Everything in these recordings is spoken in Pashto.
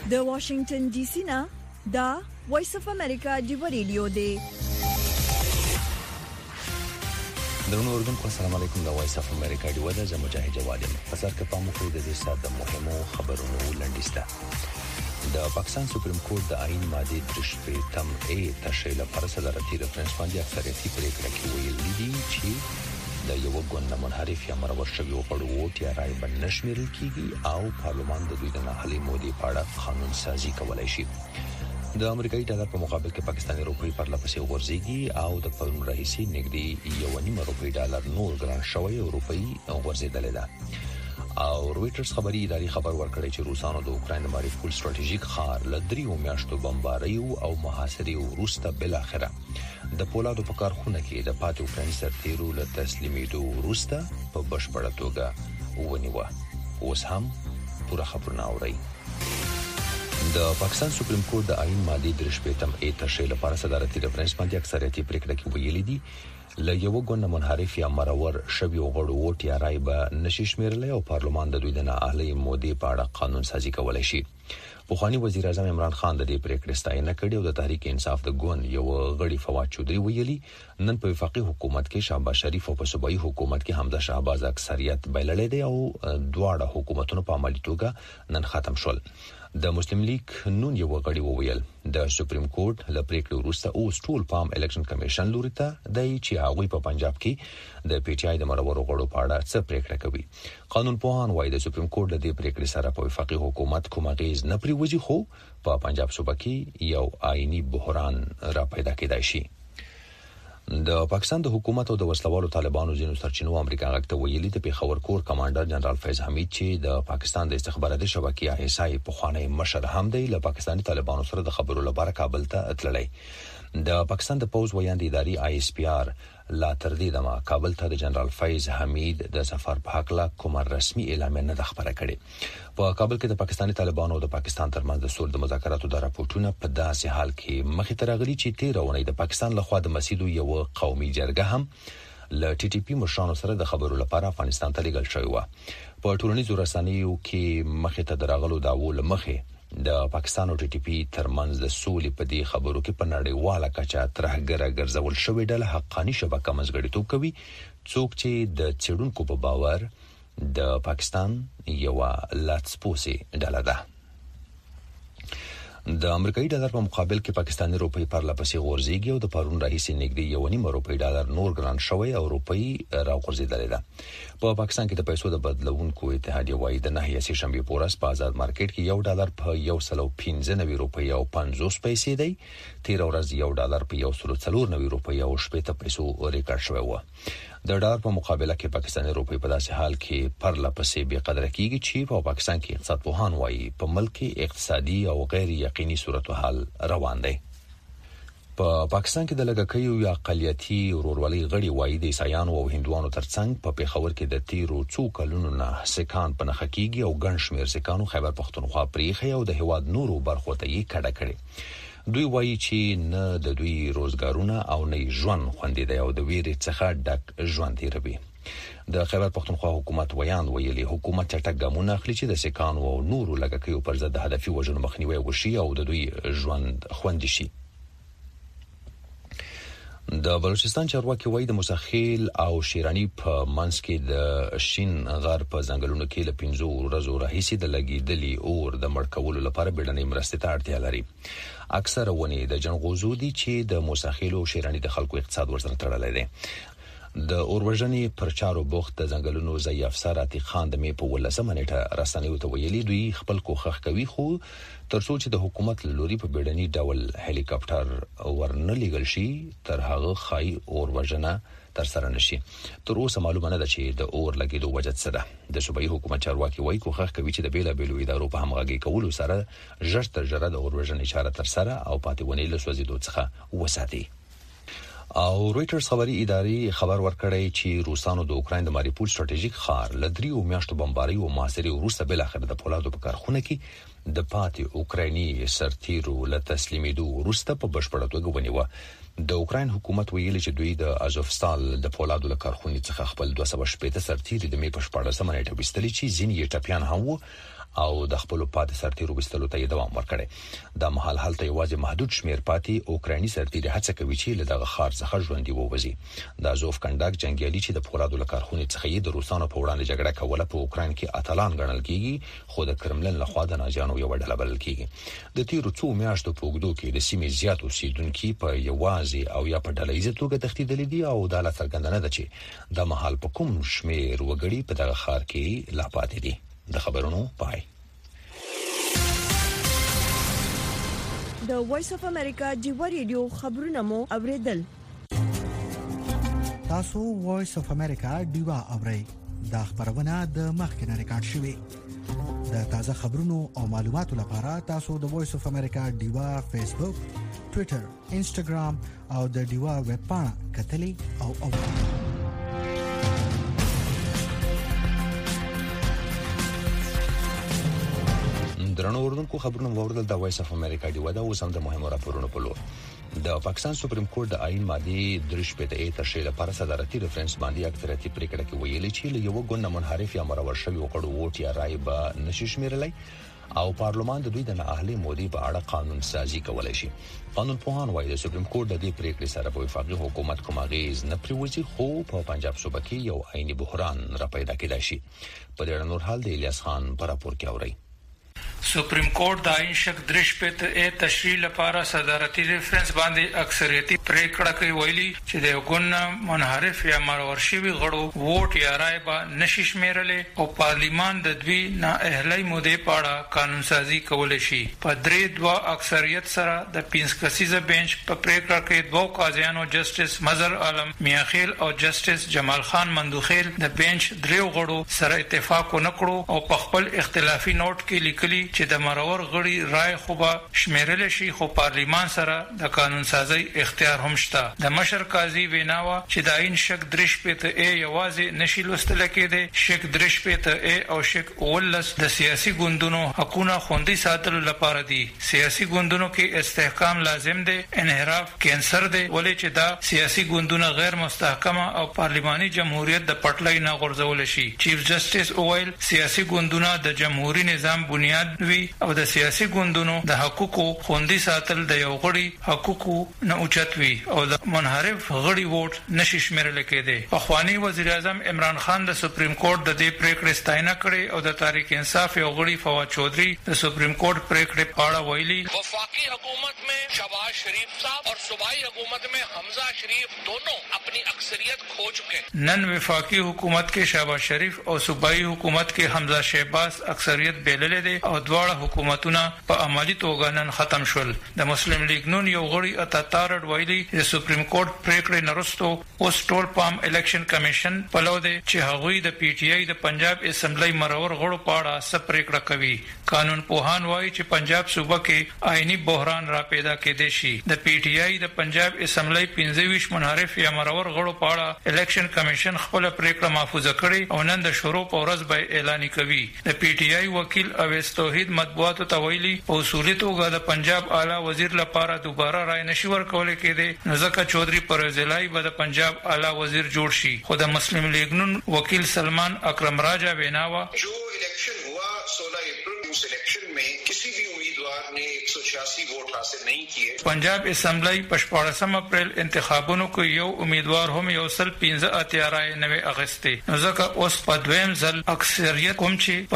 د واشنگټن ډي سي نه دا وایس اف امریکا دی ریډیو دی. درنو اوریدونکو السلام علیکم. د وایس اف امریکا دی ودا زه مجاهد جواد یم. په سر کې پامو کوي د دې سات د مهمو خبرونو لنډیسته. د پاکستان سپریم کورټ د آئین ماده 3 تشریح لپاره صدارتي ریفرنس باندې اکثریتي پریکړه کې ویلي دي چې د یو ګوند منحرف یا مرور شوی غړو ووټ یا رائے باندې نشمیرل کیږي او پارلمان د دوی د ناحلي مودې په اړه قانون سازي کولای شي. د امریکایي ډالر په مقابل کې پاکستاني روپۍ پر لپسې ورزيږي او د پرون رئیسي نګدي 1.5 روپۍ ډالر نور ګران شوی او روپۍ ورزيدلې ده. او رويټرز خبري اداري خبر ورکړی چې روسانو د اوکرين د ماریوپول ستراتیژیک ښار ل 3 میاشتو بمباریو او محاصرې وروسته بل اخره د پولادو په کارخونه کې د پاتې اوکرين سرتیرو له تسلیمېدو وروسته په بشپړه توګه ونیوه. اوس هم پوره خبرونه اورئ. د پاکستان سپریم کورټ د آئین ماده 3 تشریح لپاره صدارتي ریفرنس باندې اکثریتي پریکړه کې ویلي دي له یو ګوند منحرف یا مرور شوی غړو ووټ یا رائے به نشي شمیرلای او پارلمان د دوی د نااهلي مودې په اړه قانون سازي کولای شي. پوخوانی وزیر اعظم عمران خان د دې پریکړې ستاینه کړې او د تحریک انصاف د ګوند یو غړي فواد چودري ویلي نن په وفاقي حکومت کې شهباز شریف او په صوبایي حکومت کې حمزه شهباز اکثریت بللې دي او دواړه حکومتونو په عملي توګه نن ختم شول. د مسلم لیگ نون یو غړي وویل د سپریم کورټ له پریکړې وروسته اوس ټول پام الیکشن کمیشن لوري ته دی چې هغه په پنجاب کې د پی ټی آی د مرورو غړو په اړه څه پریکړه کوي. قانون پوهان وايي د سپریم کورټ د دې پریکړې سره په وفاقي حکومت کوم غیز نه پریوځي خو په پنجاب صوبه کې یو آئینی بحران را پیدا کېدای شي. د پاکستان د حکومت او د وسلوالو طالبانو ځینو سرچینو امریکا غاکته ویلي د پیښور کور کمانډر جنرال فیض حمید چې د پاکستان د استخباراتي شبکې ISI په خوانی مشر هم دی له پاکستاني طالبانو سره د خبرو لپاره کابل ته اتللی. د پاکستان د پوز ویاند اداري ISPR لا تر دې دمه کابل ته د جنرال فیض حمید د سفر په حق لا کوم رسمي اعلان نه خبره کړي. په کابل کې د پاکستاني طالبانو او د پاکستان ترمنځ د سول د مذاکراتو د راپورټونو په داسې حال کې مخې ته راغلي چې 13 ونې د پاکستان لخوا د مسیدو یو قومي جرګه هم ل TTP مشرانو سره د خبرو لپاره افغانستان ته لېږل شوی و. په ټولنیزو رسنیو کې مخې ته دراغلو داوو لمخې د پاکستان او TTP ترمنځ د سولې په دې خبرو کې په نړیواله کچه ترهګره ګرځول شوې ډله حقاني شبکه منځګړیتوب کوي څوک چې د چېډونکو په باور د پاکستان یو لاتسپوسي ډله ده. د امریکایي ډالر په مقابل کې پاکستاني روپۍ پر لپسې غورځيږي او د پرون رئیسي نګدي 1.5 روپۍ ډالر نور ګران شوی او روپۍ راغورځېدلې ده. په پاکستان کې د پیسو د بدلونکو اتحادیه وايي د نهي سي شنبه پورس په آزاد مارکیټ کې یو ډالر په 115 روپۍ او 50 پیسې دی. 13 ورځ یو ډالر په 104 روپۍ او 80 پیسو ریکارډ شوی و. د ډالر په مقابله کې پاکستاني روپۍ په داسې حال کې پر لپسې بې قدره کیږي چې په پاکستان کې اقتصاد پوهان وايي په ملک کې اقتصادي او غیر یقیني صورتحال روان دی. په پاکستان کې د لږکیو یا اقلیتي ورورولۍ غړي وايي د عیسایانو او هندوانو ترڅنګ په پیښور کې د تیرو څو کلونو نه سکان په نخښه کیږي او ګڼ شمېر سکانو خیبر پختونخوا پریخي او د هواد نورو برخو ته یې کډه کړي. دوی وایي چې نه د دوی روزګارونه او نه ژوند خوندې دی او د ویرې څخه ډک ژوند تیروي. د خیبر پختونخوا حکومت ویلي حکومت چټک ګامونه اخلي چې د سکانو او نورو لږکیو پر ضد هدفي وژنو مخنیوي وشي او د دوی ژوند خوندي شي. د بلوچستان چارواکي وایي د مسخیل او شیرانی په منځ کې د شین غر په ځنګلونو کې له 15 ورځو راهیسې د لګیدلي اور د مړ کولو لپاره بیړنۍ مرستې ته اړتیا لري. اکثره ونې د جنغوزو دي چې د مسخیل او شیرانی د خلکو اقتصاد ورسره تړلی دی. د اورورژنې پر چارو بوخت د ځنګلونو ځای افسر عتیق خان د می په 18 نیټه رسنیو ته ویلي دوی خپل کوښښ کوي خو ترڅو چې د حکومت لوري په بیړني ډول هلیکاپټر ورنلېږل شي تر هغه خای اورورژنه تر سره نشي. تر اوسه معلومه نه ده چې د اور لګیدو وجه څه ده. د صوبایي حکومت چارواکي وایي کوښښ کوي چې د بیلابېلو ادارو په همغږي کولو سره ژر تر ژره د اورورژنې چاره تر سره او پاتې ونې له سوځېدو څخه وساتي. او رويټرز خبري اداري خبر ورکړی چې روسانو د اوکرين د ماریوپول ستراتیژیک ښار ل 3 میاشتو بمباریو او محاصرې وروسته بل اخر د پولادو په کارخونه کې د پاتې اوکرایني سرتیرو له تسلیمېدو وروسته په بشپړه توګه ونیوه. د اوکراین حکومت ویلي چې دوی د ازوفستال د پولادو له کارخونې څخه خپل 280 سرتیري د می په 14 نیټه وستلي چې ځینې ټپيان هم وو او د خپل پاتې سرتیرو وستلو ته دوام ورکړي. د محل حالت یوازې محدود شمیر پاتې اوکراني سرتیري هڅه کوي چې له دغه خار څخه ژوندۍ ووځي. د ازوف کنداک جنگیالي چې د پولادو لکارخونه څخه د روسانو په وړاندې جګړه کوله په اوکران کې اتلان ګڼل کیږي، خو د کرملن لخوا د ناجانو یو ډله بلل کیږي. د تیرو څو میاشتو په اوږدو کې د سیمې زیات اوسیدونکو په یوازې او یا په ډلهییزه توګه تښتیدلي دي او د حالت څرګندونه ده چې د محل په کوم شمیر وګړي په دغه خار کې لا پاتې دي. د خبرونو پای. د وایس اف امریکا جیو ریډیو خبرونه مو اوریدل. تاسو وایس اف امریکا دیوا اورئ. دا خبرونه د مخکنه ریکارډ شوې. د تازه خبرونو او معلوماتو لپاره تاسو د وایس اف امریکا دیوا فیسبوک، ټوئیټر، انسټاګرام او د دیوا ویب پاڼه کتلې او درنو اوردونکو خبرونه ووردل د وایس اف امریکا دی ودا اوس هم د مهمو راپورونو په لور. د پاکستان سپریم کورټ د آئین ماده 3 ترشیح لپاره صدارتي ریفرنس باندې اکثریتي پریکړه کې ویلي چې له یو ګوند منحرف یا مرور شوی وکړو ووټ یا رائے به نشي شمیرلای او پارلمان د دوی د نااهلي مودې په اړه قانون سازي کولای شي. قانون پوهان وايي د سپریم کورټ د دې پریکړې سره په وفاقي حکومت کوم اغیز نه پریوځي، خو په پنجاب صوبه کې یو عیني بحران را پیدا کېدای شي. په دې اړه نور حال د الیاس خان پر راپور کې اوري. سپریم کورټ د آئین شک 3 تشریح لپاره صدارتي ریفرنس باندې اکثریتي پریکړه کوي ویلي چې د یو ګوند منحرف یا مرور شوی غړو ووټ یا رائے به نشي شمیرلې او پارلیمان د دوی نااهلي مودې په اړه قانون سازي کولای شي. په 3-2 اکثریت سره د 5 کسیزه بنچ په پریکړه کې 2 قاضیانو جسټس مظهر عالم میاخیل او جسټس جمال خان مندوخیل د بنچ 3 غړو سره اتفاق ونکړو او په خپل اختلافي نوٹ کې لیکلي چې د مرور غړي رائے خو به شمیرل شي، خو پارلیمان سره د قانون سازي اختیار هم شته. د مشر قاضي ویناوه چې د آئین شک 3 یوازې نشي لوستل کېده، شک 3 او شک 19 د سیاسي ګوندونو حقوقونه خوندي ساتلو لپاره دي. سیاسي ګوندونو کې استحکام لازم دی، انحراف کینسر دی، ولې چې دا سیاسي ګوندونه غیر مستحکمه او پارلیماني جمهوریت د پټلۍ نه غورځول شي. چیف جسټس اویل سیاسي ګوندونه د جمهوریت نظام بنیاد وی او د سیاسي ګوندونو د حقوقو خوندي ساتل د یو غړي حقوقو نه اوچت وی او د منحرف غړي ووټ نشي شمیرل کېده. اخوانی وزیر اعظم عمران خان د سپریم کورټ د دې پریکړې ستاینه کړې او د تحریک انصاف یو غړي فواد چودھری د سپریم کورټ پریکړې په اړه ویلي وفاقی حکومت میں شہباز شریف صاحب اور صوبائی حکومت میں حمزہ شریف دونوں اپنی اکثریت کھو چکے. نن وفاقی حکومت کې شہباز شریف او صوبائی حکومت کې حمزہ شہباز اکثریت بیللې دي او دواړه حکومتونه په عملی توګه نن ختم شول. د مسلم لیگ نون یو غړي اتاتارډ ویلي د سپریم کورټ پریکړې نرستو اوس ټول پام الیکشن کمیشن په لور دی چې هغوی د پی ټی آی د پنجاب اسمبلی مرور غړو په اړه څه پریکړه کوي. قانون پوهان وایي چې پنجاب صوبه کې آئینی بحران را پیدا کېدی شي. د پی ټی آی د پنجاب اسمبلی 25 منحرف یا مرور غړو په اړه الیکشن کمیشن خپل پریکړه محفوظه کړي او نن د شروع په ورځ به اعلان کوي. د پی ټی آی وکیل اویس توحید مطبوعاتو ته ویلي په اصولي توګه د پنجاب اعلی وزیر لپاره دوباره رائے نشي ورکول کېده، نو ځکه چودھری پرویزلای به د پنجاب اعلی وزیر جوړ شي. خو د مسلم لیگ نون وکیل سلمان اکرم راجا ویناوا جو الیکشن ہوا 16 اپریل اس الیکشن میں کسی بھی امیدوار نے 186 ووٹ حاصل نہیں کیے. پنجاب اسمبلی په 14 اپریل انتخابونو کې یو امیدوار هم یو سل 15 رائے نوې اغسته، نو ځکه اوس په دویم ځل اکثریت کوم چې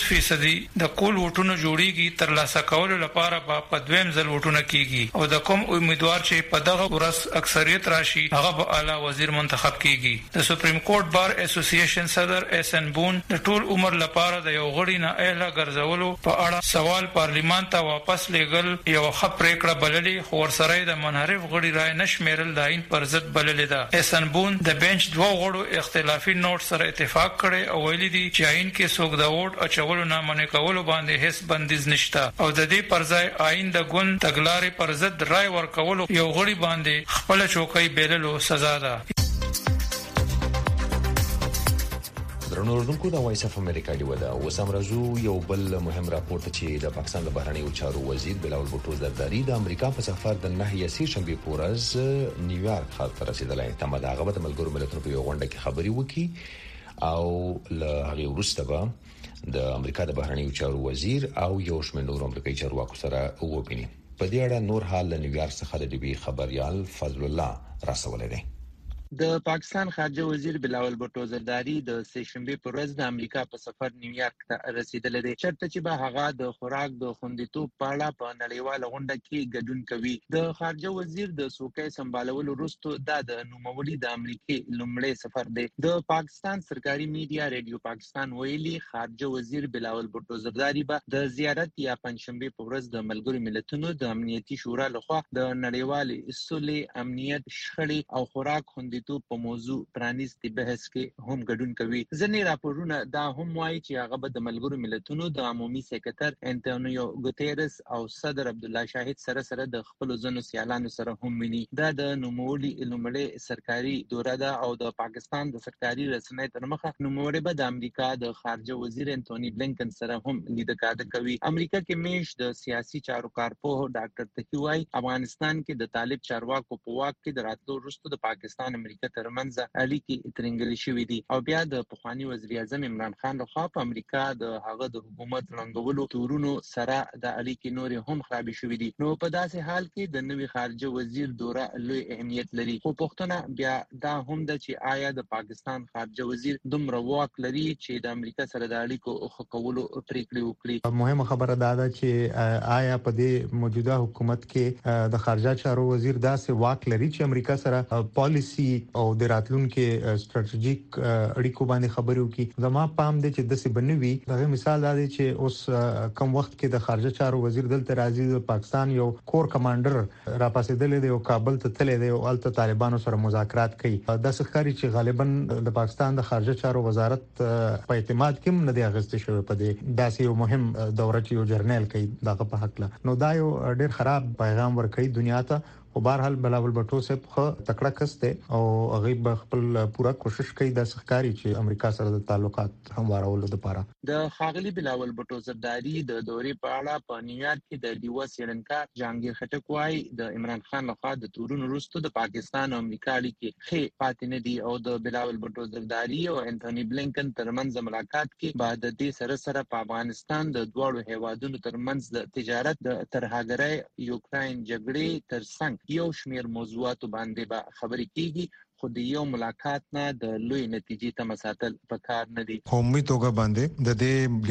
50% د کول ووټونو جوړیږي تر لاسه کولو لپاره په دویم ځل ووټونه کیږي او د کوم امیدوار چې په دغه ورځ اکثریت راشي هغه به اعلی وزیر منتخب کیږي. د سپریم کورټ بار اسوسییشن صدر احسن بون د ټول عمر لپاره د یو غړي نه اهله ګرځولو په اړه سوال پارلیمان ته واپس لېګل یو ښه پریکړه بللې، خو ورسره د منحرف غړي رائے نشمیرل د آئین پر ضد بللې ده. احسن بون د بنچ 2 غړو اختلافي نوٹ سره اتفاق کړي او ویلي دي چې آئین کې څوک د ووټ اچولو نه منع کولو باندې هیڅ بندیز نشته او د دې پر ځای آئین د ګوند تګلارې پر ضد رائے ورکولو یو غړي باندې خپل چوکۍ بیللو سزا ده. درنو اوردونکو د وایس اف امریکا دی ودا اوس امرزو یو بل مهم راپورټ چې د پاکستان د بهرنیو چارو وزیر بلاول بوټو زرداری د امریکا په سفر د 9 شنبه پورز نیویارک ښار ته رسیدلی. تمه ده هغه د ملګرو ملتونو په یو غونډه کې خبري وکړي او له هغه وروسته به د امریکا د بهرنیو چارو وزیر او یو شمېر نور امریکایي چارواکو سره وویني. په دې اړه نور حال له نیویارک څخه د ډیبي خبريال فضل الله راسولې دی. د پاکستان خارجه وزیر بلاول بھټو زرداری د سهشنبه پر ورځ د امریکا په سفر نیویارک ته رسیدلی دی، چېرته چې به هغه د خوراک د خوندیتوب په اړه په نړیواله غونډه کې ګډون کوي. د خارجه وزیر د څوکۍ سمبالولو وروسته د نوموړي د امریکای لومړی سفر دی. د پاکستان سرکاري میډیا ریډیو پاکستان ویلي خارجه وزیر بلاول بھټو زرداری به د زیارت یا پنځشنبه په ورځ د ملګرو ملتونو د امنیتي شورا لخوا د نړیوال اصولي امنیت شخړې او خوراک خوندیتوب په موضوع پرانیستي بحث کې هم ګډون کوي. ځینې راپورونه دا هم وایي چې هغه به د ملګرو ملتونو د عمومي سکرټر انټونیو ګوتيرس او صدر عبد الله شاهد سره د خپل ځنو سیالانو سره هم ویني. دا د نوموړي لومړی سرکاري دوره ده او د پاکستان د سرکاري رسنۍ تر مخه نوموړي به د امریکا د خارجه وزیر انټونی بلنکن سره هم لیدکاته کوي. امریکا کې میش د سیاسي چارو کارپوه ډاکټر تقی وايي افغانستان کې د طالب چارواکو په واک کې د راتلو وروسته د پاکستان امریکا ترمنځ اړیکې ترنګلې شوې دي او بیا د پخوانی وزیر اعظم عمران خان لخوا په امریکا د هغه د حکومت رنګولو تورونو سره د اړیکې نور هم خراب شوې دي. نو په داسې حال کې د نوي خارجه وزیر دوره لوی اهمیت لري. خو پښتنه بیا دا هم د چې آیا د پاکستان خارجه وزیر دومره واک لري چې د امریکا سره د اړیکو ښه کولو پریکړې وکړي. مهمه خبره ده چې آیا په دې موجوده حکومت کې د خارجه چارو وزیر داسې واک لري چې امریکا سره پالیسی او د راتلونکو ستراتیژیک اړیکو باندې خبرې وکړي. زما پام دی چې د څه بنوي دغه مثال دی چې اوس کم وخت کې د خارجه چارو وزیر دلته راځي د پاکستان یو کور کمانډر را پاسېدل دی او کابل ته تللی دی او الته طالبانو سره مذاکرات کوي. د ښکاری چې غالبا د پاکستان د خارجه چارو وزارت په اعتماد کې نه دی اغستې شوی په دې داسې یو مهم دوره چې یو جرنیل کوي دغه په حق له. نو دا یو ډېر خراب پیغام ورکوي دنیا ته. خو بهرحال بلاول بھټو صاحب خو تکړه کسته او هغه به خپل پوره کوشش کوي د ښکاری چې امریکا سره د تعلقات هموارولو لپاره. د خاغلی بلاول بھټو زرداری د دورې په اړه په نیویارک کې د ډیوا سیرنکار جهانگیر خټک وايي د عمران خان لخوا د تورونو وروسته د پاکستان او امریکا اړیکې ښه پاتې نه دي او د بلاول بھټو زرداری او انټونی بلنکن ترمنځ ملاقات کې بعد د دې سره په افغانستان د دوه هیوادونو ترمنځ د تجارت د ترهګرۍ یوکراین جګړې ترڅنګ یو شمیر موضوعات باندې به خبرې کیږي. خو د یو ملاقات نه د لوی نتیجې ته مساتل پکار نه دي. قومي توګه باندې د دې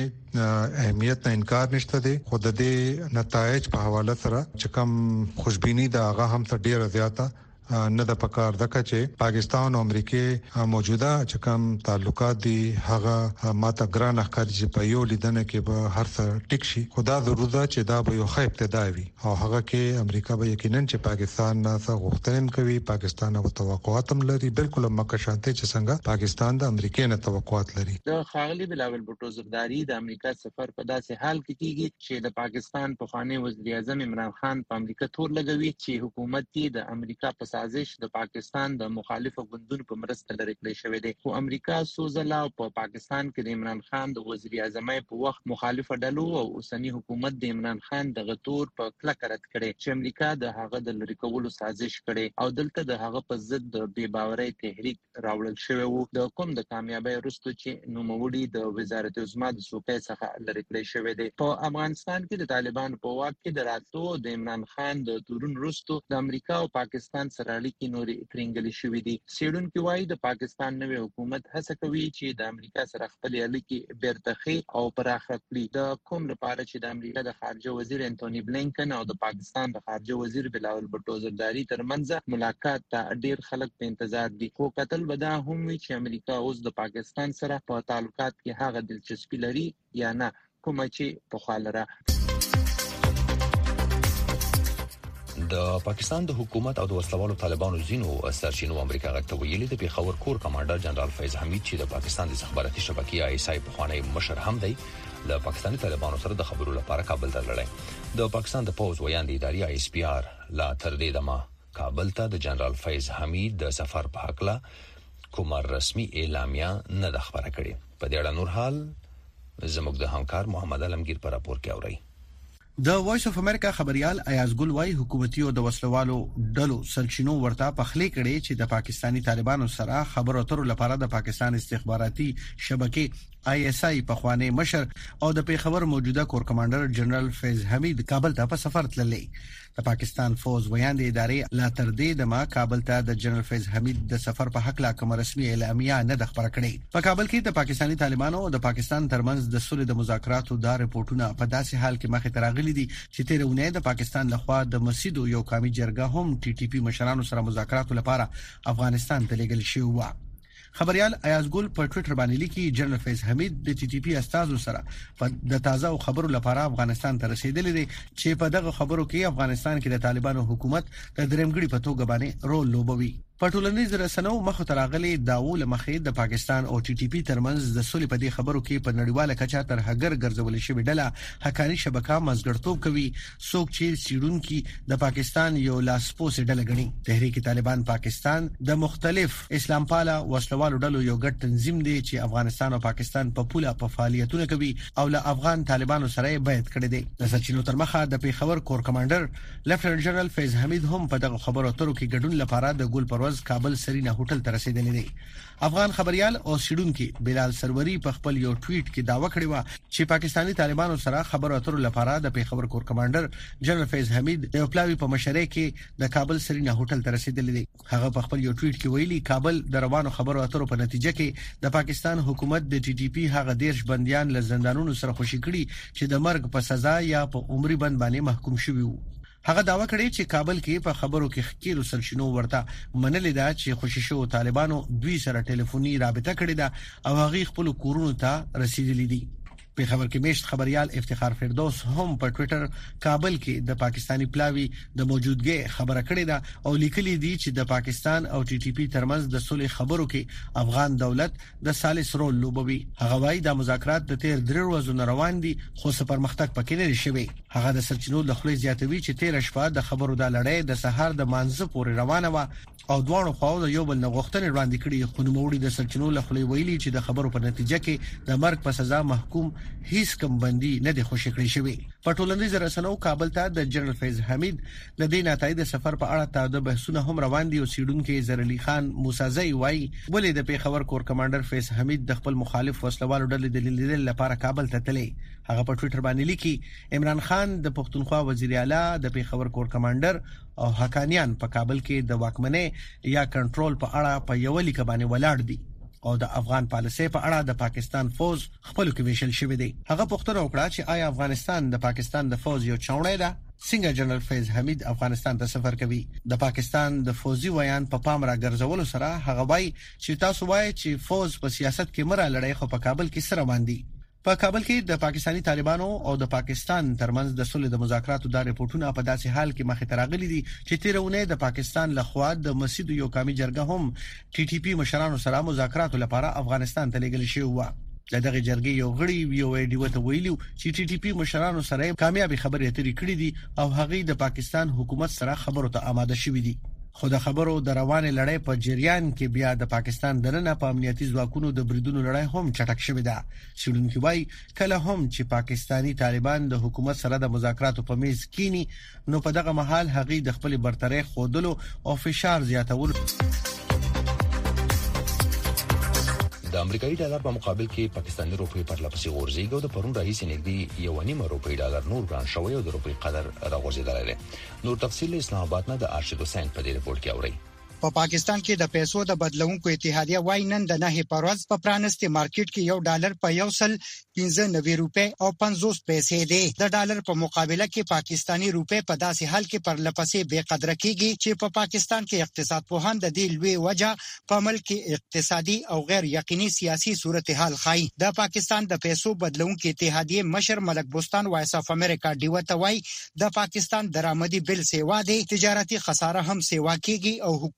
لیدنې اهمیت نه انکار نشته دی، خو د دې نتایج په حواله سره چې کوم خوشبینی دا هغه هم تر ډیره زیاته نه د پکار دکه چې پاکستان او امریکا موجوده چې کوم تعلقات دي هغه ماته ګران ښکاري چې په یو لیدنه کې به هر څه ټیک شي. خدا ضرورت ده چې دا به یو ښه ابتدا وي او هغه کې امریکا به یقینا چې پاکستان نه څه غوښتنه کوي، پاکستان او توقعات هم لري، بالکل مکه شانته چې څنګه پاکستان د امریکا نه توقعات لري. د خاغلی بلاول بھټو زرداری د امریکا سفر په داسې حال کې کیږي چې د پاکستان پخوانی وزیر اعظم عمران خان په امریکا تور لګوي چې حکومت یې د امریکا په سازش د پاکستان د مخالفو ګوندونو په مرسته لري کړی شوی دی. خو امریکا سوزلا په پاکستان کې د عمران خان د وزیر اعظم په وخت مخالفه ډلو او اوسنی حکومت د عمران خان د غتور په کلک رد کړي چې امریکا د هغه د لری کولو سازش کړي او دلته د هغه په ضد د بې باورۍ تحریک راوړل شوی وو. د کوم د کامیابی وروسته چې نوموړي د وزارت عظما د څوکۍ څخه لری کړی شوی دی. په افغانستان کې د طالبانو په واک کې د راتلو د عمران خان د تورون وروسته د امریکا او پاکستان سره اړیکې نورې ترنګلې شوې دي. څېړونکي وایي د پاکستان نوی حکومت هڅه کوي چې د امریکا سره خپل اړیکې بیرته ښې او پراخه کړي. د کوم لپاره چې د امریکا د خارجه وزیر انټونی بلنکن او د پاکستان د خارجه وزیر بلاول بھټو زرداری ترمنځ ملاقات ته ډیر خلک په انتظار دي. خو کتل به دا هم وي چې امریکا اوس د پاکستان سره په تعلقات کې هغه دلچسپي لري یا نه کومه چې په خاله را د پاکستان د حکومت او د وسلوالو طالبانو زینو سرچینو امریکا غږ ویلي د پیښور کور کمانډر جنرال فیض حمید چې د پاکستان د استخباراتي شبکې آی اس آی په خوانی مشر هم دی د پاکستاني طالبانو سره د خبرو لپاره کابل ته لاړی. د پاکستان د پوز ویاند اداري آی اس پی آر لا تر دې دمه کابل ته د جنرال فیض حمید د سفر په حق له کومه رسمي اعلامیه نه د خبره کړې. په دې اړه نور حال زموږ د همکار محمد علمگیر پر راپور کې اوري. د وایس اف امریکا خبريال ایاز ګل وايي حکومتي او د وسلوالو ډلو سرچینو ورته پخلی کړي چې د پاکستانی طالبانو سره خبرو اترو لپاره د پاکستان استخباراتي شبکې ISI په خوانې مشر او د پیښور موجوده کور کمانډر جنرال فیض حمید کابل ته په سفر تللی. د پاکستان فوز ویان د ادارې لا تر دې د ما کابل ته د جنرال فیض حمید د سفر په حق لا کوم رسمي اعلامیه نه د خبره کړې. په کابل کې د پاکستانی طالبانو او د پاکستان ترمنځ د صلح د مذاکراتو د ریپورتونو په داسې حال کې مخې ته راغلي دي چې تیرونه د پاکستان لخوا د مسجد یو قومي جرګه هم TTP مشرانو سره مذاکراتو لپاره افغانستان ته لېږل شوی و. خبريال ایاز ګل په ټوئیټر باندې لیکي جنرال فیض حمید د TTP استازو سره د تازه خبرو لپاره افغانستان ته رسیدلی دي چې په دغه خبرو کې افغانستان کې د طالبانو حکومت د درېمګړي په توګه باندې رول لوبوي. په ټولنیز رسنیو مخ ته راغلي داول مخې د پاکستان او TTP ترمنځ د سولې په دې خبرو کې په نړیواله کچه تر هغر ګرځول شوی ډله حقاني شبکه مزګړتوب کوي څوک چې سیډونکو د پاکستان یو لاسپوس ډله غني. تحریک طالبان پاکستان د مختلف اسلام پاله وسلوالو ډلو یو ګډ تنظیم دی چې افغانستان او پاکستان په پوله په فعالیتونه کوي او له افغان طالبانو سره بیعت کړی دی. د سرچینو تر مخه د پیښور کور کمانډر لیفټننټ جنرال فیض حمید هم په دغه خبرو اترو کې ګډون لپاره د ګل پرواز کابل سرینا هوټل ته رسیدلی دی. افغان خبريال او سیډونکو بلال سروري په خپل یو ټویټ کې داوا کړی و چې پاکستانی طالبانو سره خبرو اترو لپاره د پیښور کور کمانډر جنرال فیض حمید د پلاوی په مشرۍ کې د کابل سرینا هوټل ته رسیدلی دی. هغه په خپل یو ټویټ کې ویلي کابل د روانو خبرو اترو په نتیجه کې د پاکستان حکومت د TTP هغه 10 بنديان له زندانونو سره خوشي کړي چې د مرګ په سزا یا په عمري بند باندې محکوم شوي وو. هغه داوا کړی چې کابل کې په خبرو کې خکیرو سرچینو ورته منلې ده چې خوشي شو طالبانو دوی سره ټلیفوني رابطه کړې ده او هغه خپل کورونو ته رسیدلې دي. په خبر کې میشت خبريال افتخار فردوس هم په ټوئیټر کابل کې د پاکستانی پلاوی د موجودګۍ خبره کړې ده او لیکلي دي چې د پاکستان او TTP ترمنځ د صلح خبرو کې افغان دولت د ثالث رول لوبوي. هغه وايي د مذاکرات د تیر 3 ورځې روان دي خو څه پرمختګ پکې نه شوی. هغه د سرچینو د خپل زیاتوي چې 13 شپه د خبرو د لړۍ د سحر د مانزه پورې روانه و او دوه خواو د یو بل نغښتنې وړاندې کړي خو نوموړي د سرچینو له خپل ویلي چې د خبرو په نتیجه کې د مرګ په سزا محکوم هیڅ کوم بندي نه دی خوشی کړی شوی. په ټولنیز رسنیو کابل ته د جنرال فیض حمید د دې نتایج د سفر په اړه تازه بحثونه هم روان دي او سیډونکو زرعلی خان موسازی وایي ولې د پیښور کور کمانډر فیض حمید د خپل مخالف وسلوالو ډلې د لیدل لپاره کابل ته تللی. هغه په ټوئیټر باندې لیکي عمران خان د پښتونخوا وزیر اعلی د پیښور کور کمانډر او حقانیان په کابل کې د واکمنۍ یا کنټرول په اړه په یو لیک باندې ولاړ دي او د افغان پالیسۍ په اړه د پاکستان فوج خپل کې ویشل شوی دی. هغه پوښتنه وکړه چې آیا افغانستان د پاکستان د فوج یو چاونی ده؟ څنګه جنرال فیض حمید افغانستان ته سفر کوي؟ د پاکستان د فوجي ویان په پام را ګرځولو سره هغه وایي چې تاسو وایي چې فوج په سیاست کې مره لړۍ خو په کابل کې سره باندې. په کابل کې د پاکستانی طالبانو او د پاکستان ترمنځ د صلح د مذاکراتو د ریپورتونو په داسې حال کې مخې ته راغلي دي چې تیرونه د پاکستان لخوا د مسجد یو قومي جرګه هم TTP مشرانو سره مذاکراتو لپاره افغانستان ته لېږل شوی و. دغه جرګې یو غړي یو ویډیو ته ویلو چې TTP مشرانو سره کامیابی خبرې اترې کړې دي او هغه د پاکستان حکومت سره خبرو ته آماده شوی دي. خو د خبرو د روانې لړۍ په جریان کې بیا د پاکستان دننه په امنیتي ځواکونو د بریدونو لړۍ هم چټک شوې ده. شیډونکو وايي کله هم چې پاکستانی طالبان د حکومت سره د مذاکراتو په میز کینی نو په دغه مهال هغه د خپل برتري خودلو او فشار زیاتولو. د امریکایي ډالر په مقابل کې پاکستاني روپی پر لپسې غورځيږي او د پرون راهیسې نږدې 1.5 روپی ډالر نور ګران شوی او د روپی قدر راغورځیدلی دی. نور تفصیل اسلام آباد نه د ارشد حسین په دې رپورت کې اوري. په پاکستان کې د پیسو د بدلونکو اتحادیه وايي نن د 9 پروز په پرانستي مارکیټ کې یو ډالر په 1.95 روپے او 50 پیسې دی. د ډالر په مقابله کې پاکستانی روپے په داسې حال کې پر لپسې بے قدر کېږي چې په پاکستان کې اقتصاد پوهان د دې لوی وجه په ملک کې اقتصادي او غیر یقیني سیاسي صورتحال ښيي. د پاکستان د پیسو بدلونکو اتحادیه مشر ملک بوستان وایس اف امریکا ډیو ته وايي د پاکستان درآمدي بل سیوا دی تجارتي خساره هم سیوا کېږي او حکومت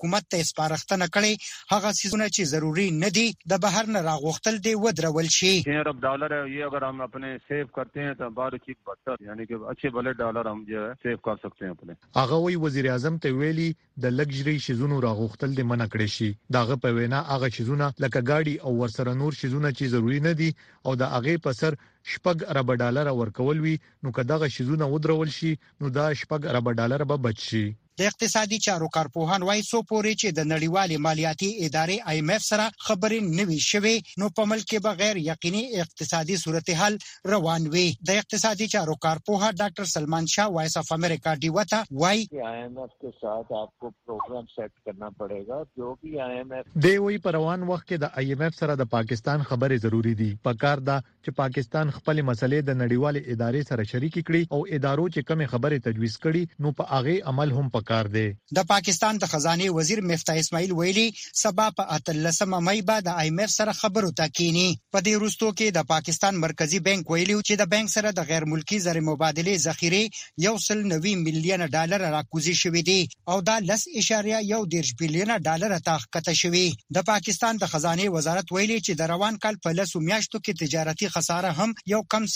حکومت ته سپارښتنه کړې هغه څیزونه چې ضروری نه دي د بهر نه راغوښتل دی ودرول شي. अरब डॉलर है ये अगर हम अपने सेव करते हैं तो बाहर चीज बढ़ता यानी कि अच्छे भले डॉलर हम जो है सेव कर सकते हैं अपने. هغه وی وزیر اعظم ته ویلي د لګژري شیزونو راغوښتل د منع کړی شي. داغه په وینا هغه شیزونه لکه گاډي او ورسره نور شیزونه چې ضروری نه دي او د هغه په سر شپږ ارب ډالر ورکول وي نو کداغه شیزونه ودرول شي نو دا شپږ ارب ډالر به بچ شي. د اقتصادي چارو کارپوهان وايي څو پورې چې د نړیوالې مالیاتي ادارې IMF سره خبرې نوي شوي نو په ملک کې بغیر یقیني اقتصادي صورتحال روان وي. د اقتصادي چارو کارپوه ډاکټر سلمان شاه وایس اف امریکا ډیوتا وايي IMF के साथ आपको प्रोग्राम सेट करना पड़ेगा जो भी IMF دی وی په روان وخت کې د IMF سره د پاکستان خبرې ضروری دي. پکار دا چې پاکستان خپل مسلې د نړیوالې ادارې سره شریک کړي او ادارو چې کومه خبرې تجویز کړي نو په هغه عمل هم د پاکستان د خزانه وزیر مفتاح اسماعیل ویلي سبا په 13 مې بعد د IMF سره خبرو تکینی. په دې وروستو کې د پاکستان مرکزی بانک ویلي چې د بانک سره د غیر ملکی زر مبادله ذخیره 190 میلیون ډالر راکوزي شوې دي او دا 10.1 بلین ډالر ته ښکته شوې. د پاکستان د خزانه وزارت ویلي چې د روان کال په 10 میاشتو کې تجارتي خساره هم یو کم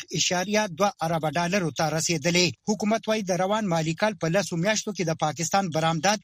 0.2 ارب ډالر ته رسیدلې. حکومت وايي د روان مالی کال په 10 میاشتو کې د پاکستان برآمدات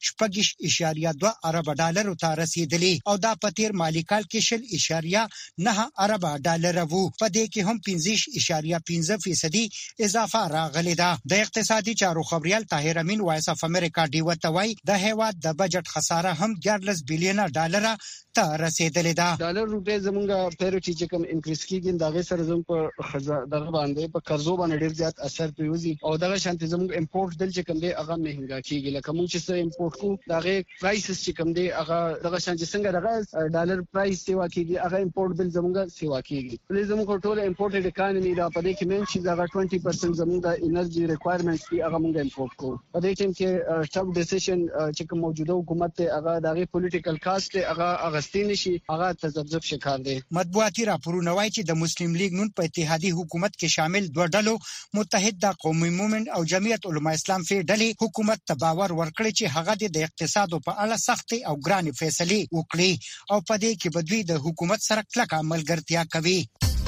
6.2 ارب ډالر ته رسیدلی او دا په تیر مالی کال کې 0.9 ارب ډالر وو. په دې کې هم 15.5% اضافه راغلی ده. د اقتصادي چارو خبريال طاهر امین وایس اف امریکا ډیوته وای د هیواد د بجټ خساره هم 14 بلین ډالر ته رسیدلی ده. ډالر روپے زمونږه پیروټی چې کوم انکریز کیږي دغه سره زموږ په دغه باندې په قرضو باندې ډیر زیات اثر پیوزي او دغه شانتي زموږ امپورټ دل چې کوم دی هغه مهنګا کیږي. لکه موږ چې امپورټ کو دغه پرایسز چې کوم دی هغه دغه شان چې څنګه دغه ډالر پرایس سیوا کیږي هغه امپورټ بل زموږه سیوا کیږي. ولې زموږ ټول امپورټډ اکانومي دا په دې کې مین چې دغه 20% زموږ د انرژي ریکوایرمنټس دی هغه موږ امپورټ کو. په دې ټیم کې ټاپ ډیسیژن چې کوم موجوده حکومت ته هغه دغه پولیټیکل کاست هغه اغستین شي هغه تذبذب شکار دی. مطبوعاتي راپورونه وايي چې د مسلم لیگ نون په اتحادیه حکومت کې شامل دوه ډلو متحد قومي مومنت او جمعیت علماء اسلام فی ډلې حکومت ته باور ورکړي چې هغه د اقتصاد په اړه سختي او ګرانې فیصلې وکړي او په دې کې بدوی د حکومت سره کلکه ملګرتیا کوي.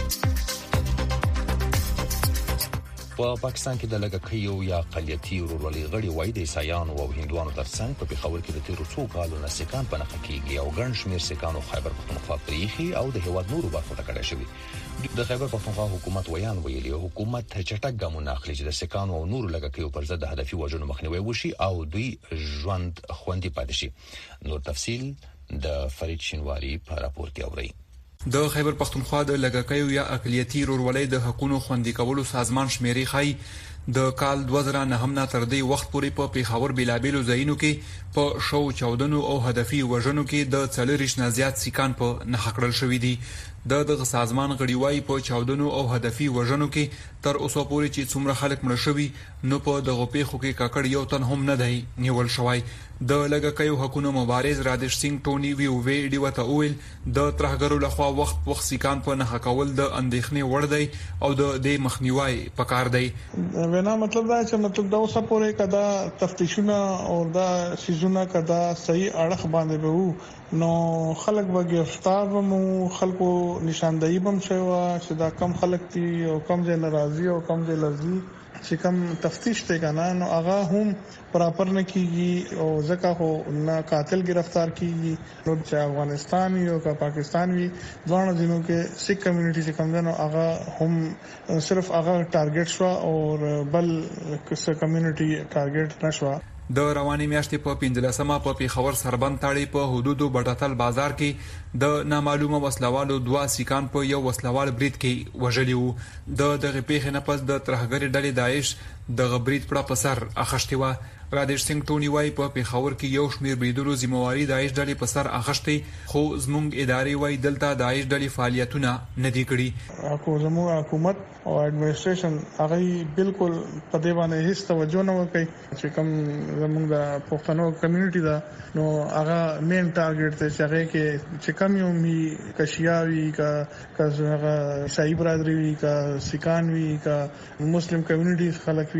په پاکستان کې د لږکیو یا اقلیتي ورورولۍ غړي وایي د عیسایانو او هندوانو ترڅنګ په پېښور کې د تیرو څو کالو نه سکان په نښه کېږي او ګڼ شمېر سکانو خیبر پښتونخوا پریښي او د هېواد نورو برخو ته کډه شوي. د خیبر پښتونخوا حکومت ویان ویلي حکومت چټک ګامونه اخلي چې د سکانو او نورو لږکیو پر ضد هدفي وژنو مخنیوي وشي او دوی ژوند خوندي پاتې شي. نور تفصیل د فرید شینواری په راپور کې اورئ. د خیبر پښتونخوا د لږکیو یا اقلیتي ورورولۍ د حقوقو خوندي کولو سازمان شمیرې خای د کال 2009 نه تر دې وخت پورې په پیښور بلابلو ځایونو کې په شو چاودنو او هدفي وژنو کې د 40 نه زیات سکان په نښه کړل شوې دي. د سازمان غړیوای په چاودنو او هدفي وژنو کې تر اوسه پورې چې څومره خلک مړ شوي نو په دغه پیښو کې کاکړ یو تن هم نه دی نیول شوی. د لږکیو حقوقو مبارز رادش سنگ ټونی وی ډیوته اویل د ترهګرو لخوا وخت سکان په نښه کول د اندېښنې وړ دی او د دې مخنیوي پکار دی. وینا مطلب دا چې مطلب دا اوسه پورې کدا تفتیشونه او دا سيزونه کدا صحیح اړه باندې وو نو خلک به گرفتار ومو خلکو نشاندهی بم شوی چې دا کم خلک دي او کم ځای ناراضي او کم ځای لرزي چې کم تفتیش ته کنه نو هغه هم پراپر نه کیږي او ځکه خو نه قاتل گرفتار کیږي نو چې افغانستان یو کا پاکستان وی دوه دنو کې سیک کمیونټي چې کم ده نو هغه هم صرف هغه ټارګټ شو او بل څه کمیونټي ټارګټ نشو. د رواني میاشتې په 15مه په پیښور سربند تاړي په حدودو بټاتل بازار کې د نامعلومه وسلوالو 2 سکان په یو وسلوال برید کې وژلي وو. دغه پیښې نه پس د ترهګری ډلې داعش د غبرید پړه په سر اخښتي و. رادش سنگ ټونی وای په پیښور کې یو شمیر بریدونو ذمہواری داعش ډلې په سر اخښتي خو زموږ ادارې وای دلته داعش ډلې فعالیتونه نه دي کړي. زموږ حکومت او اډمنسټریشن هغه بالکل په دې باندې هیڅ توجه نه وکړي چې کوم زموږ د پښتنو کمیونټي دا نو هغه مین ټارګټ ته چې کې چې کم یو می کشیاوي کا هغه عیسائی برادری وی کا سکان وی کا مسلم کمیونټي خلک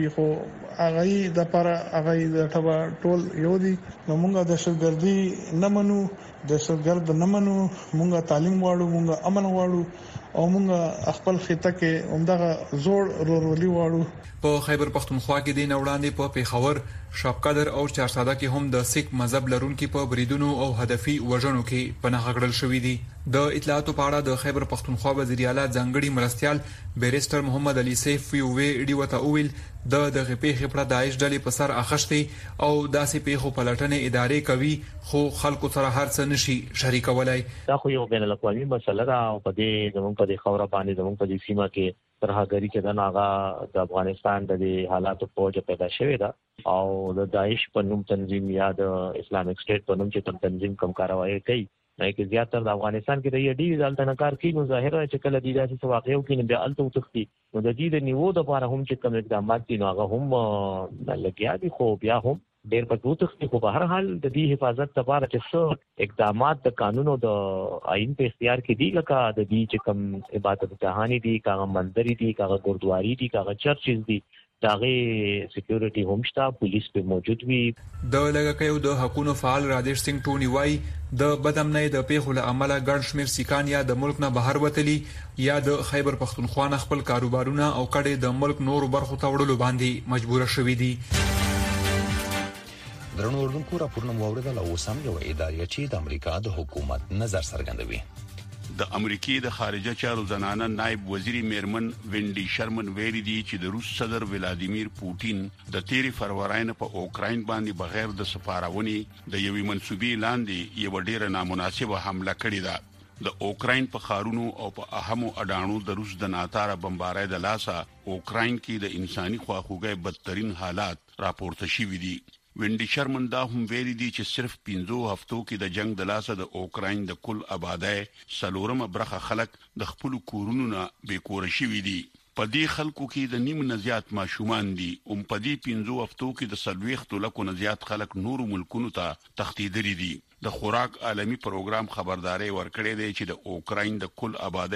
وي خو هغه د لپاره هغه د ټبا ټول یو دي نو موږ د شګردي نه منو د شګرد نه منو موږ تعلیم غواړو موږ امن غواړو او موږ خپل خطه کې همدغه زوړ رورولي غواړو په خیبر پختونخوا کې د نوړاندې په پیښور شاپقدر او چارساده کې هم د سیک مذهب لرونکو په بریدونو او هدفي وژنو کې پناه غړل شوې دي د اطلاعاتو په اړه د خیبر پختونخوا وزیر اعلی ځانګړي مرستيال بیرستر محمد علي سیف وی ډیوته اویل د غپېخې پر داعش ډلې په سر اخشتي او داسې پیښو پلټنې ادارې کوي خو خلکو سره هر څه نشي شریکولای دا خو یو بین الاقوامي مسله ده او په دې زموږ په دې خوره باندې زموږ په دې سیمه کې ترهګری کې د ناغا د افغانستان د حالاتو په پیدا شوې ده او د داعش په نوم تنظیم یا د اسلامیک سټیټ په نوم چې تنظیم کوم کاروایی کوي نه کې زیاتره د افغانستان کې د یډي دالته نه کار کوي نو ظاهره چې کله د داسې واقعو کې نه بیا الته وتختی نو د دې د نیو د لپاره هم چې کوم اقدامات دي نو هغه هم لګیا دي خو بیا هم ډېر په توګه خو په هر حال د دې حفاظت لپاره چې څو اقدامات د قانون او د آئین په اختیار کې دي لکه د دې چې کوم عبادت ځهاني دي کاغه منځري دي کاغه ګردواري دي کاغه چرچز دي داغه سکیورټي هم شته پولیس په موجود وي د لګکیو د حقوقو فعال راجیش سنگ ټونی وای د بدامنۍ د پیښو له امله ګڼ شمېر سیکان یا د ملک نه بهر وتلي یا د خیبر پختونخوا خپل کاروبارونه او کډې د ملک نور برخو ته وړلو باندې مجبور شوي دي درنو اردوونکو راپورونه موریدل او سم یو ادارې چې د امریکا د حکومت نظر څرګندوي د امریکای د خارجه چارو زنانه نائب وزیر میرمن وینډي شرمن ویلي دي چې د روس صدر ولادیمیر پوتین د 13 فروری نه په اوکراین باندې بغیر د سفارونی د یوې منسوبې لاندې یو ډېر نامناسبه حمله کړې ده د اوکراین په خارونو او په اهمو اډانو د روس د ناتاره بمبارۍ د لاسه اوکراین کې د انساني خواخوږۍ بدترین حالات راپورته شوي دي وینډي شرمن دا هم ویلي دي چې صرف 15 هفتو کې د جنگ د لاسه د اوکراین د کل آبادی سلورمه برخه خلک د خپل کورونو نه بیکور شوي دي په دې خلکو کې د نیم نه زیات ماشومان دي او په دې 15 هفتو کې د سلويختو لکو نه زیات خلک نور ملکونو ته تښتیدلي دي د خوراک عالمی پروګرام خبرداري ورکړې دی چې د اوکراین د کل آبادی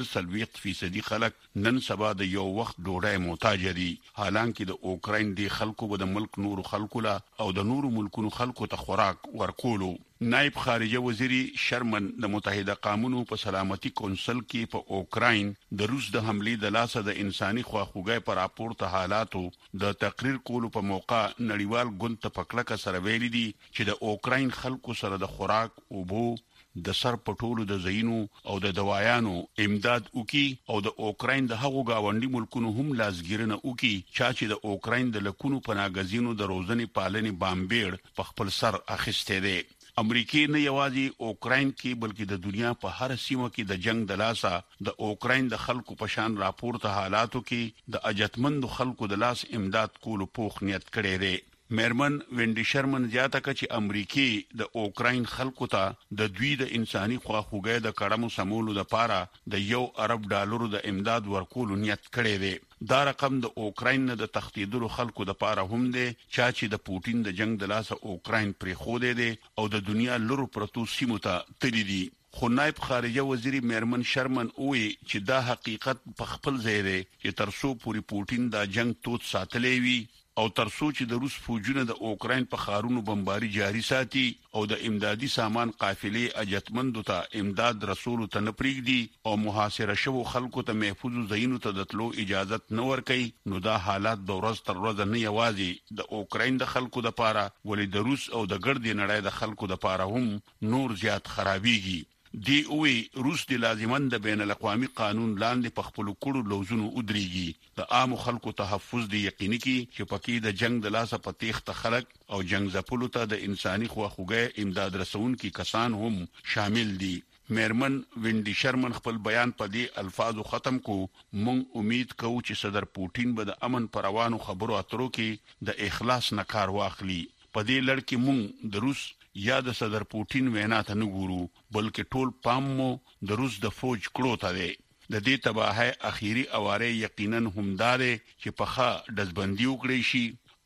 15% خلک نن سبا د یو وخت ډوډۍ محتاج دي حالانکه د اوکراین د خلکو به د ملک نور خلکو لا او د نور ملکونو خلکو ته خوراک ورکولو نائب خارجه وزیر شرمن د متحده قومونو په سلامتي کونسل کې په اوکراین د روس د حملې د لاسه د انساني خواخوږۍ پر راپورته حالاتو د تقریر کولو په موقع نړیوال ګوند ته پکړه سره ویلي دي چې د اوکراین خلکو سره د خوراک او بو د سر پټولو د زینو او د دوايانو امداد وکي او د اوکراین د هغو گاونډي ملکونو هم لاسګیرنه وکي چې د اوکراین د لکونو پناهګزینو د روزنې پالنې بامبېړ په خپل سر اخیسته دي امریکای نه یوازې اوکراین کې بلکې د دنیا په هر سیمه کې د جنگ د لاسه د اوکراین د خلکو په شان راپورته حالاتو کې د اجتمند خلکو د لاس امداد کولو پوخ نیت کړی دی میرمن وینډي شرمن زیاته کړه چې امریکای د اوکراین خلکو ته د دوی د انساني خواخوږۍ د کړمو سمولو لپاره د $1 ارب د امداد ورکولو نیت کړی دی دا رقم د اوکراین نه د تختیدلو خلکو لپاره هم دی چې د پوتین د جنگ د لاسه اوکراین پرې خو دی او د دنیا لورو پرتو سیمو ته تللی دي خو نائب خارجه وزیر میرمن شرمن وی چې دا حقیقت په خپل ځای دی چې ترسو پوری پوتین دا جنگ توت ساتلې وي او ترسو چې د روس فوجونه د اوکراین په خارونو بمباري جاری ساتي او د امدادي سامان قافلې اجتمندو ته امداد رسول ته نه پریږدي او محاصره شوو خلکو ته محفوظ ځایونو ته د تلو اجازه نه ورکړي نو دا حالات د ورځ تر ورځې نه یوازې د اوکراین د خلکو لپاره ولې د روس او د ګردې نړۍ د خلکو لپاره هم نور زیات خرابيږي دی اوی روس د لازمان د بین الاقوامي قانون لاندې په خپل کړو لوزونو ودرېږي د عام خلکو تحفظ دی یقیني کی چې پکې د جنگ د لاسه په تیښت خلک او جنگ زپلو ته د انساني خواخوږۍ امداد رسون کی کسان هم شامل دي میرمن وینډي شرمن خپل بیان په دې الفاظو ختم کو مونږ امید کوو چې صدر پوتین به د امن پروانو خبرو اترو کې د اخلاص نه کار واخلي په دې لړ کې مونږ د روس یا د صدر پوتین وینا ته نه ګورو بلکې ټول پام مو د روس د فوج کړو ته دی د دې تباہي اخیری اواره یقینا همدار چې په ښه دزبندي وکړي شي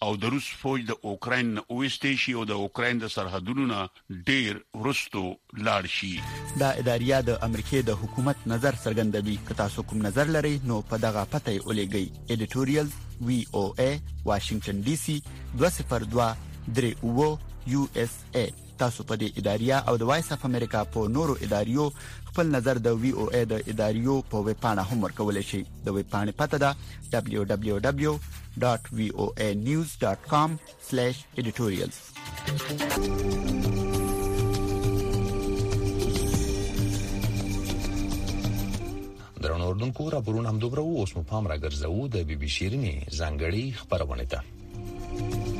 او د روس فوج د اوکراین اوستې شي او د اوکراین د سرحدونو نه ډیر ورستو لاړ شي. دا اداریه د امریکای د حکومت نظر څرګندوي. که تاسو کوم نظر لرئ نو په دغه پته ولېږئ. ایډیټوریال VOA واشنگټن ډي سي 202 USA. تاسو په دې اداریه او د وایس اف امریکا په نورو اداریو خپل نظر د VOA د اداریو په ویب پاڼه هم ورکول شي. د ویب پاڼې پته ده www.voanews.com/editorials. درنو اردوونکو راپورونه هم دوبره اوس مو پام راګرځوو د BBC رنی ځانګړي خبرونه ته.